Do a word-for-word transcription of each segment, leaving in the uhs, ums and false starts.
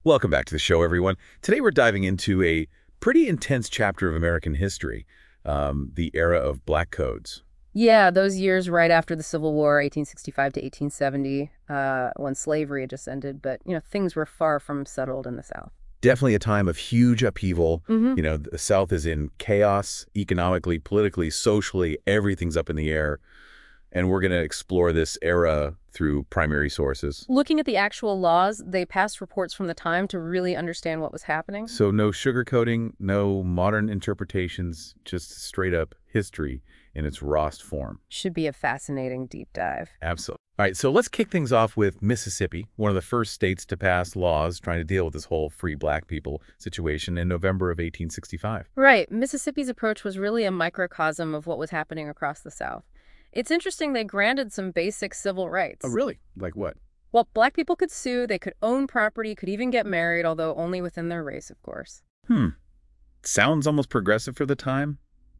Welcome back to the show, everyone. Today we're diving into a pretty intense chapter of American history, um, the era of black codes. Yeah, those years right after the Civil War, eighteen sixty-five to eighteen seventy, uh, when slavery had just ended, but, you know, things were far from settled in the South. Definitely a time of huge upheaval. hmm You know, the South is in chaos, economically, politically, socially, everything's up in the air. And we're going to explore this era through primary sources. Looking at the actual laws, they passed reports from the time to really understand what was happening. So no sugarcoating, no modern interpretations, just straight up history in its rawest form. Should be a fascinating deep dive. Absolutely. All right, so let's kick things off with Mississippi, one of the first states to pass laws trying to deal with this whole free black people situation in November of eighteen sixty-five. Right, Mississippi's approach was really a microcosm of what was happening across the South. It's interesting they granted some basic civil rights. Oh, really? Like what? Well, black people could sue, they could own property, could even get married, although only within their race, of course. Hmm. Sounds almost progressive for the time,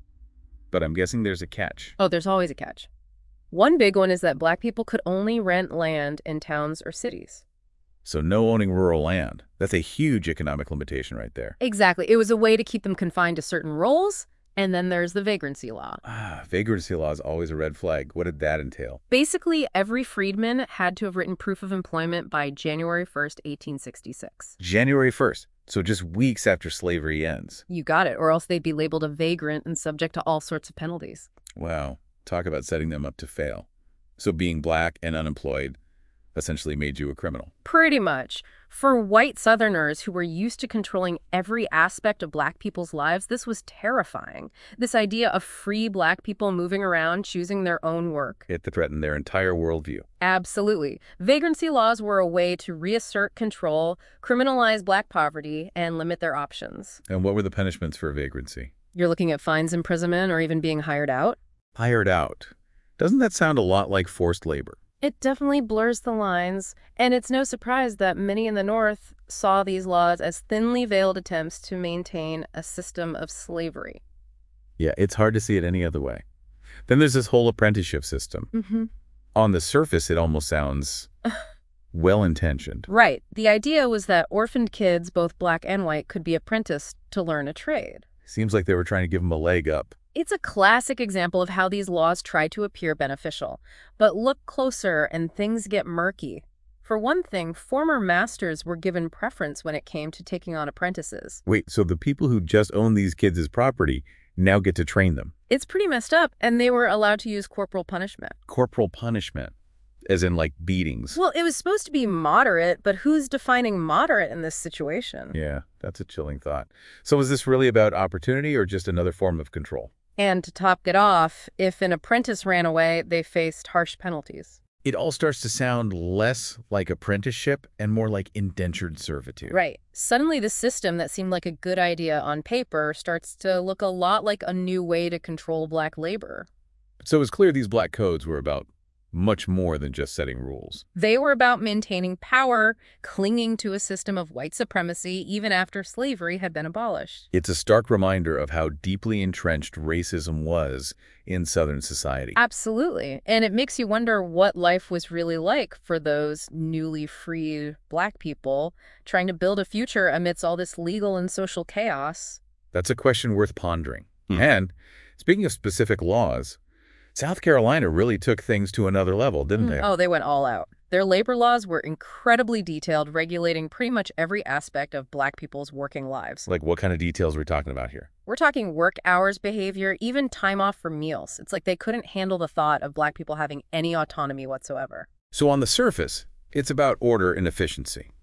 but I'm guessing there's a catch. Oh, there's always a catch. One big one is that black people could only rent land in towns or cities. So no owning rural land. That's a huge economic limitation right there. Exactly. It was a way to keep them confined to certain roles. And then there's the vagrancy law. Ah, vagrancy law is always a red flag. What did that entail? Basically, every freedman had to have written proof of employment by January first, eighteen sixty-six. January first, so just weeks after slavery ends. You got it, or else they'd be labeled a vagrant and subject to all sorts of penalties. Wow, talk about setting them up to fail. So being black and unemployed essentially made you a criminal. Pretty much. For white Southerners who were used to controlling every aspect of black people's lives, this was terrifying. This idea of free black people moving around, choosing their own work. It threatened their entire worldview. Absolutely. Vagrancy laws were a way to reassert control, criminalize black poverty, and limit their options. And what were the punishments for vagrancy? You're looking at fines, imprisonment, or even being hired out? Hired out. Doesn't that sound a lot like forced labor? It definitely blurs the lines, and it's no surprise that many in the North saw these laws as thinly veiled attempts to maintain a system of slavery. Yeah, it's hard to see it any other way. Then there's this whole apprenticeship system. Mm-hmm. On the surface, it almost sounds well-intentioned. Right. The idea was that orphaned kids, both black and white, could be apprenticed to learn a trade. Seems like they were trying to give them a leg up. It's a classic example of how these laws try to appear beneficial. But look closer and things get murky. For one thing, former masters were given preference when it came to taking on apprentices. Wait, so the people who just own these kids as property now get to train them? It's pretty messed up, and they were allowed to use corporal punishment. Corporal punishment, as in like beatings. Well, it was supposed to be moderate, but who's defining moderate in this situation? Yeah, that's a chilling thought. So was this really about opportunity or just another form of control? And to top it off, if an apprentice ran away, they faced harsh penalties. It all starts to sound less like apprenticeship and more like indentured servitude. Right. Suddenly, the system that seemed like a good idea on paper starts to look a lot like a new way to control black labor. So it's clear these black codes were about much more than just setting rules. They were about maintaining power, clinging to a system of white supremacy even after slavery had been abolished. It's a stark reminder of how deeply entrenched racism was in Southern society. Absolutely. And it makes you wonder what life was really like for those newly freed black people trying to build a future amidst all this legal and social chaos. That's a question worth pondering. Hmm. And speaking of specific laws, South Carolina really took things to another level, didn't they? Oh, they went all out. Their labor laws were incredibly detailed, regulating pretty much every aspect of black people's working lives. Like what kind of details are we talking about here? We're talking work hours, behavior, even time off for meals. It's like they couldn't handle the thought of black people having any autonomy whatsoever. So on the surface, it's about order and efficiency.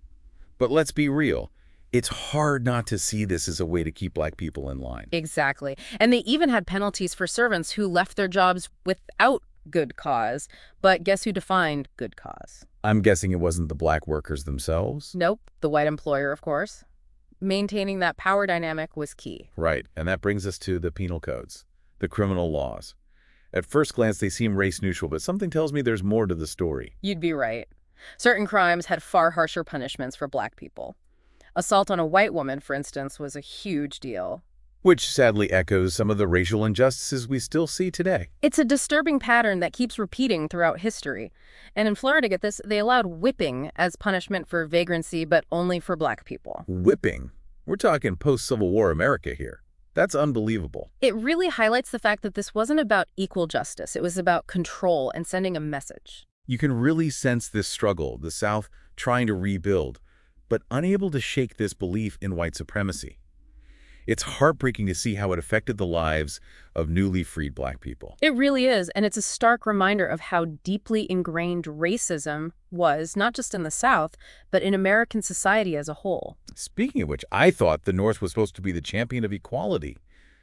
But let's be real. It's hard not to see this as a way to keep black people in line. Exactly. And they even had penalties for servants who left their jobs without good cause. But guess who defined good cause? I'm guessing it wasn't the black workers themselves? Nope. The white employer, of course. Maintaining that power dynamic was key. Right. And that brings us to the penal codes, the criminal laws. At first glance, they seem race neutral, but something tells me there's more to the story. You'd be right. Certain crimes had far harsher punishments for black people. Assault on a white woman, for instance, was a huge deal. which sadly echoes some of the racial injustices we still see today. It's a disturbing pattern that keeps repeating throughout history. And in Florida, get this, they allowed whipping as punishment for vagrancy, but only for black people. Whipping? We're talking post-Civil War America here. That's unbelievable. It really highlights the fact that this wasn't about equal justice. It was about control and sending a message. You can really sense this struggle, the South trying to rebuild, but unable to shake this belief in white supremacy. It's heartbreaking to see how it affected the lives of newly freed black people. It really is, and it's a stark reminder of how deeply ingrained racism was, not just in the South, but in American society as a whole. Speaking of which, I thought the North was supposed to be the champion of equality.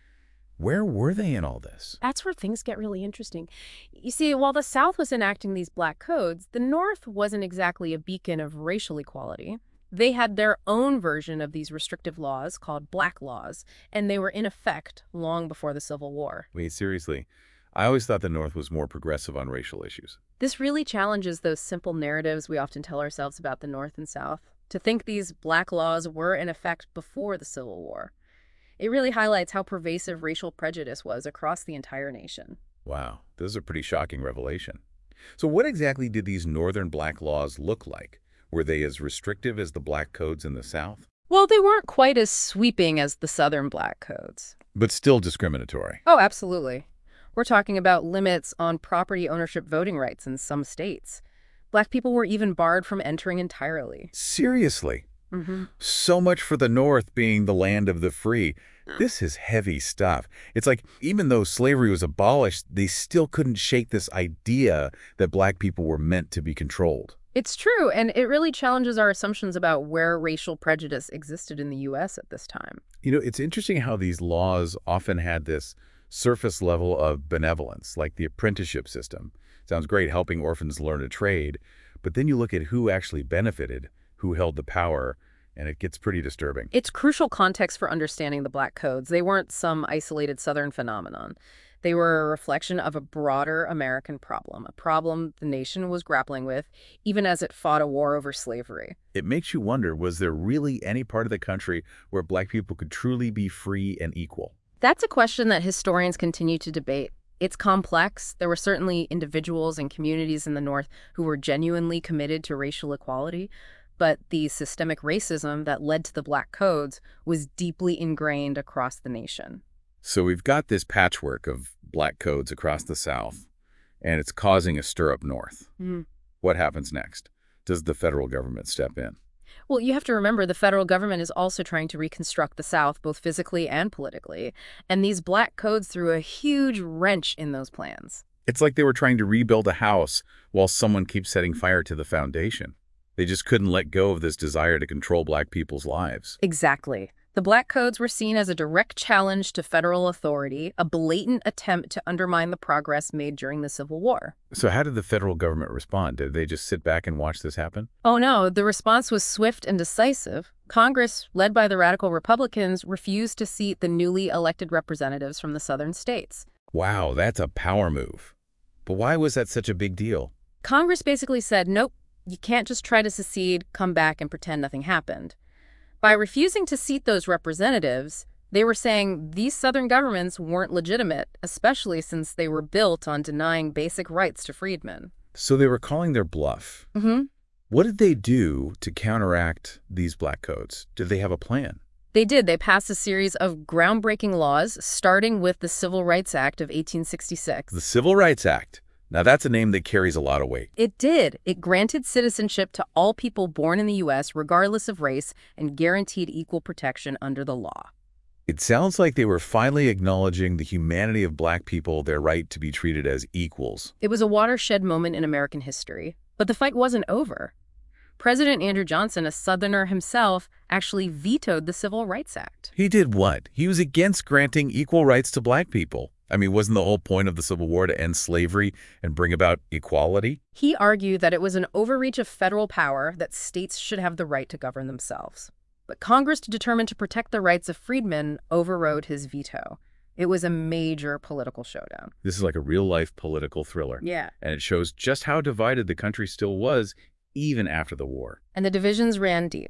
Where were they in all this? That's where things get really interesting. You see, while the South was enacting these black codes, the North wasn't exactly a beacon of racial equality. They had their own version of these restrictive laws called black laws, and they were in effect long before the Civil War. Wait, seriously? I always thought the North was more progressive on racial issues. This really challenges those simple narratives we often tell ourselves about the North and South. To think these black laws were in effect before the Civil War. It really highlights how pervasive racial prejudice was across the entire nation. Wow, this is a pretty shocking revelation. So what exactly did these Northern black laws look like? Were they as restrictive as the black codes in the South? Well, they weren't quite as sweeping as the Southern black codes. But still discriminatory. Oh, absolutely. We're talking about limits on property ownership voting rights in some states. Black people were even barred from entering entirely. Seriously? Mm-hmm. So much for the North being the land of the free. This is heavy stuff. It's like even though slavery was abolished, they still couldn't shake this idea that black people were meant to be controlled. It's true, and it really challenges our assumptions about where racial prejudice existed in the U S at this time. You know, it's interesting how these laws often had this surface level of benevolence, like the apprenticeship system. Sounds great, helping orphans learn a trade, but then you look at who actually benefited, who held the power, and it gets pretty disturbing. It's crucial context for understanding the black codes. They weren't some isolated Southern phenomenon. They were a reflection of a broader American problem, a problem the nation was grappling with, even as it fought a war over slavery. It makes you wonder, was there really any part of the country where black people could truly be free and equal? That's a question that historians continue to debate. It's complex. There were certainly individuals and communities in the North who were genuinely committed to racial equality, but the systemic racism that led to the black codes was deeply ingrained across the nation. So we've got this patchwork of black codes across the South, and it's causing a stir up north. Mm. What happens next? Does the federal government step in? Well, you have to remember the federal government is also trying to reconstruct the South, both physically and politically, and these black codes threw a huge wrench in those plans. It's like they were trying to rebuild a house while someone keeps setting fire to the foundation. They just couldn't let go of this desire to control black people's lives. Exactly. The black codes were seen as a direct challenge to federal authority, a blatant attempt to undermine the progress made during the Civil War. So how did the federal government respond? Did they just sit back and watch this happen? Oh no, the response was swift and decisive. Congress, led by the radical Republicans, refused to seat the newly elected representatives from the southern states. Wow, that's a power move. But why was that such a big deal? Congress basically said, nope, you can't just try to secede, come back, and pretend nothing happened. By refusing to seat those representatives, they were saying these Southern governments weren't legitimate, especially since they were built on denying basic rights to freedmen. So they were calling their bluff. Mm-hmm. What did they do to counteract these black codes? Did they have a plan? They did. They passed a series of groundbreaking laws, starting with the Civil Rights Act of eighteen sixty-six. The Civil Rights Act. Now that's a name that carries a lot of weight. It did. It granted citizenship to all people born in the U S regardless of race and guaranteed equal protection under the law. It sounds like they were finally acknowledging the humanity of black people, their right to be treated as equals. It was a watershed moment in American history, but the fight wasn't over. President Andrew Johnson, a Southerner himself, actually vetoed the Civil Rights Act. He did what? He was against granting equal rights to black people. I mean, wasn't the whole point of the Civil War to end slavery and bring about equality? He argued that it was an overreach of federal power, that states should have the right to govern themselves. But Congress, determined to protect the rights of freedmen, overrode his veto. It was a major political showdown. This is like a real-life political thriller. Yeah. And it shows just how divided the country still was, even after the war. And the divisions ran deep.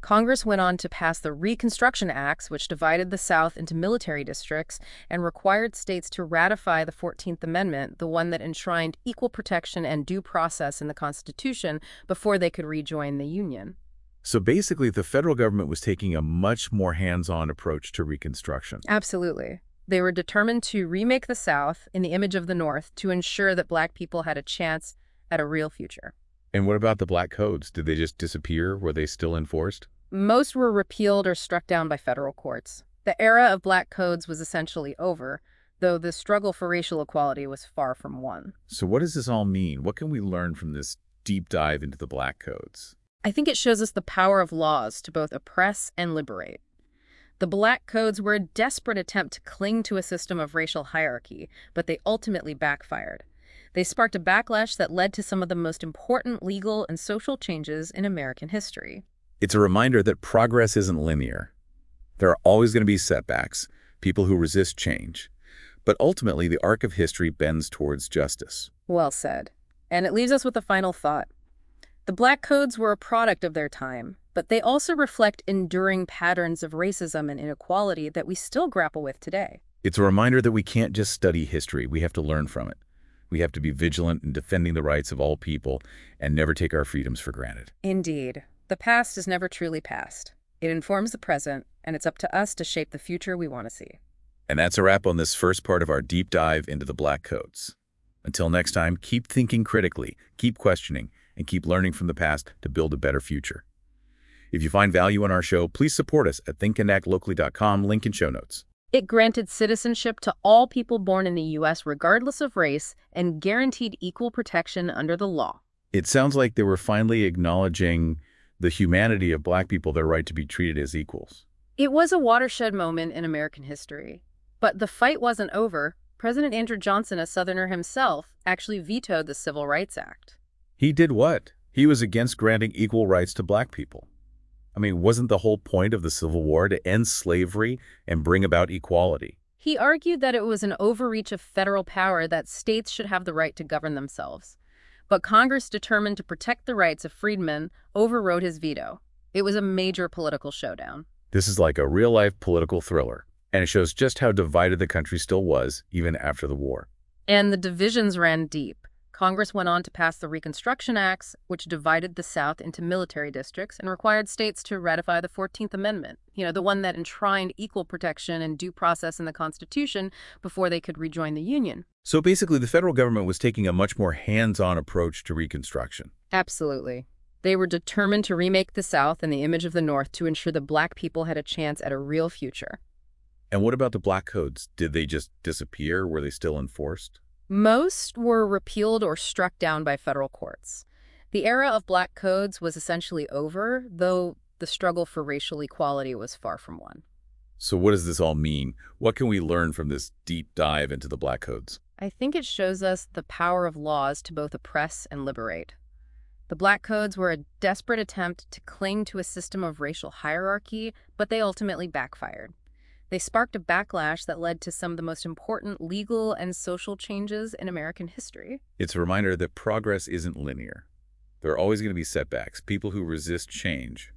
Congress went on to pass the Reconstruction Acts, which divided the South into military districts and required states to ratify the fourteenth Amendment, the one that enshrined equal protection and due process in the Constitution, before they could rejoin the Union. So basically, the federal government was taking a much more hands-on approach to Reconstruction. Absolutely. They were determined to remake the South in the image of the North to ensure that Black people had a chance at a real future. And what about the Black Codes? Did they just disappear? Were they still enforced? Most were repealed or struck down by federal courts. The era of Black Codes was essentially over, though the struggle for racial equality was far from won. So what does this all mean? What can we learn from this deep dive into the Black Codes? I think it shows us the power of laws to both oppress and liberate. The Black Codes were a desperate attempt to cling to a system of racial hierarchy, but they ultimately backfired. They sparked a backlash that led to some of the most important legal and social changes in American history. It's a reminder that progress isn't linear. There are always going to be setbacks, people who resist change. But ultimately, the arc of history bends towards justice. Well said. And it leaves us with a final thought. The Black Codes were a product of their time, but they also reflect enduring patterns of racism and inequality that we still grapple with today. It's a reminder that we can't just study history. We have to learn from it. We have to be vigilant in defending the rights of all people and never take our freedoms for granted. Indeed. The past is never truly past. It informs the present, and it's up to us to shape the future we want to see. And that's a wrap on this first part of our deep dive into the Black Codes. Until next time, keep thinking critically, keep questioning, and keep learning from the past to build a better future. If you find value in our show, please support us at think and act locally dot com, link in show notes. It granted citizenship to all people born in the U S regardless of race and guaranteed equal protection under the law. It sounds like they were finally acknowledging the humanity of Black people, their right to be treated as equals. It was a watershed moment in American history. But the fight wasn't over. President Andrew Johnson, a Southerner himself, actually vetoed the Civil Rights Act. He did what? He was against granting equal rights to Black people. I mean, wasn't the whole point of the Civil War to end slavery and bring about equality? He argued that it was an overreach of federal power that states should have the right to govern themselves. But Congress, determined to protect the rights of freedmen, overrode his veto. It was a major political showdown. This is like a real-life political thriller, and it shows just how divided the country still was, even after the war. And the divisions ran deep. Congress went on to pass the Reconstruction Acts, which divided the South into military districts and required states to ratify the fourteenth Amendment, you know, the one that enshrined equal protection and due process in the Constitution before they could rejoin the Union. So basically, the federal government was taking a much more hands-on approach to Reconstruction. Absolutely. They were determined to remake the South in the image of the North to ensure that Black people had a chance at a real future. And what about the Black Codes? Did they just disappear? Were they still enforced? Most were repealed or struck down by federal courts. The era of Black Codes was essentially over, though the struggle for racial equality was far from won. So what does this all mean? What can we learn from this deep dive into the Black Codes? I think it shows us the power of laws to both oppress and liberate. The Black Codes were a desperate attempt to cling to a system of racial hierarchy, but they ultimately backfired. They sparked a backlash that led to some of the most important legal and social changes in American history. It's a reminder that progress isn't linear. There are always going to be setbacks, people who resist change.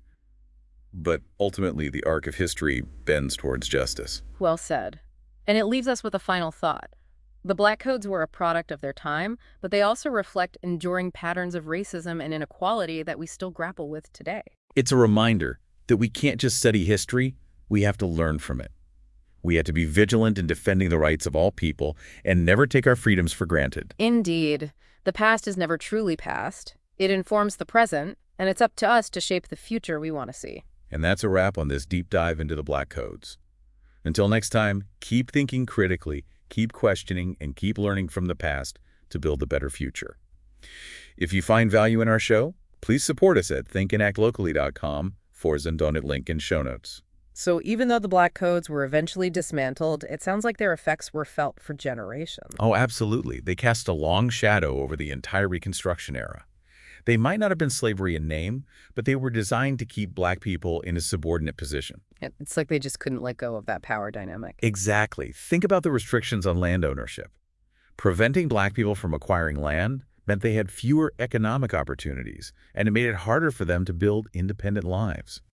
But ultimately, the arc of history bends towards justice. Well said. And it leaves us with a final thought. The Black Codes were a product of their time, but they also reflect enduring patterns of racism and inequality that we still grapple with today. It's a reminder that we can't just study history, we have to learn from it. We have to be vigilant in defending the rights of all people and never take our freedoms for granted. Indeed. The past is never truly past. It informs the present, and it's up to us to shape the future we want to see. And that's a wrap on this deep dive into the Black Codes. Until next time, keep thinking critically, keep questioning, and keep learning from the past to build a better future. If you find value in our show, please support us at think and act locally dot com, forward and donate link in show notes. So even though the Black Codes were eventually dismantled, it sounds like their effects were felt for generations. Oh, absolutely. They cast a long shadow over the entire Reconstruction era. They might not have been slavery in name, but they were designed to keep Black people in a subordinate position. It's like they just couldn't let go of that power dynamic. Exactly. Think about the restrictions on land ownership. Preventing Black people from acquiring land meant they had fewer economic opportunities, and it made it harder for them to build independent lives.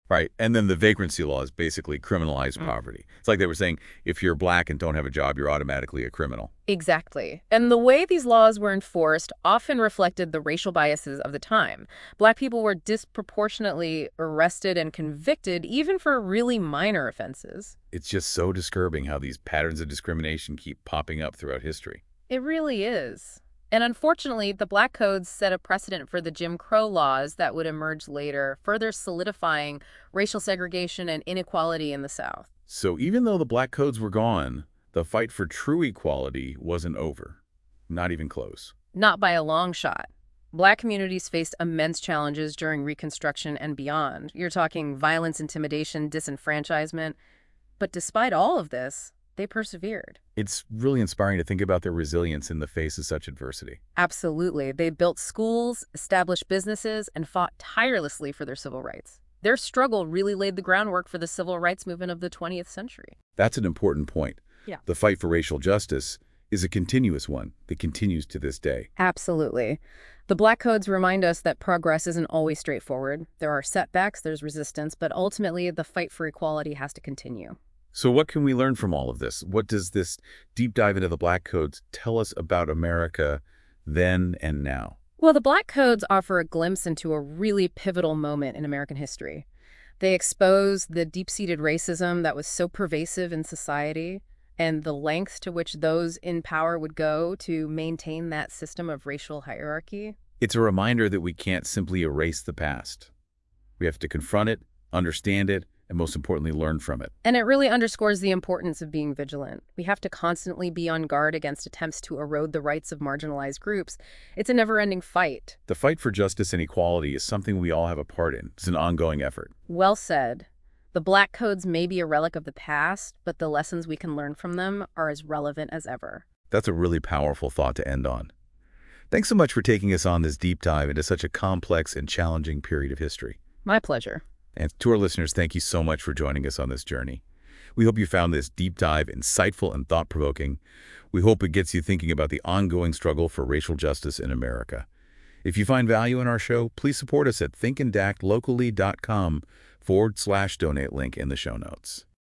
Right. And then the vagrancy laws basically criminalize Mm. poverty. It's like they were saying, if you're black and don't have a job, you're automatically a criminal. Exactly. And the way these laws were enforced often reflected the racial biases of the time. Black people were disproportionately arrested and convicted even for really minor offenses. It's just so disturbing how these patterns of discrimination keep popping up throughout history. It really is. And unfortunately, the Black Codes set a precedent for the Jim Crow laws that would emerge later, further solidifying racial segregation and inequality in the South. So even though the black codes were gone, the fight for true equality wasn't over. Not even close. Not by a long shot. Black communities faced immense challenges during Reconstruction and beyond. You're talking violence, intimidation, disenfranchisement. But despite all of this, they persevered. It's really inspiring to think about their resilience in the face of such adversity. Absolutely. They built schools, established businesses, and fought tirelessly for their civil rights. Their struggle really laid the groundwork for the civil rights movement of the twentieth century. That's an important point. Yeah. The fight for racial justice is a continuous one that continues to this day. Absolutely. The Black Codes remind us that progress isn't always straightforward. There are setbacks, there's resistance, but ultimately the fight for equality has to continue. So what can we learn from all of this? What does this deep dive into the black codes tell us about America then and now? Well, the Black Codes offer a glimpse into a really pivotal moment in American history. They expose the deep-seated racism that was so pervasive in society and the lengths to which those in power would go to maintain that system of racial hierarchy. It's a reminder that we can't simply erase the past. We have to confront it, understand it, and most importantly, learn from it. And it really underscores the importance of being vigilant. We have to constantly be on guard against attempts to erode the rights of marginalized groups. It's a never-ending fight. The fight for justice and equality is something we all have a part in. It's an ongoing effort. Well said. The Black Codes may be a relic of the past, but the lessons we can learn from them are as relevant as ever. That's a really powerful thought to end on. Thanks so much for taking us on this deep dive into such a complex and challenging period of history. My pleasure. And to our listeners, thank you so much for joining us on this journey. We hope you found this deep dive insightful and thought-provoking. We hope it gets you thinking about the ongoing struggle for racial justice in America. If you find value in our show, please support us at think and act locally dot com forward slash donate link in the show notes.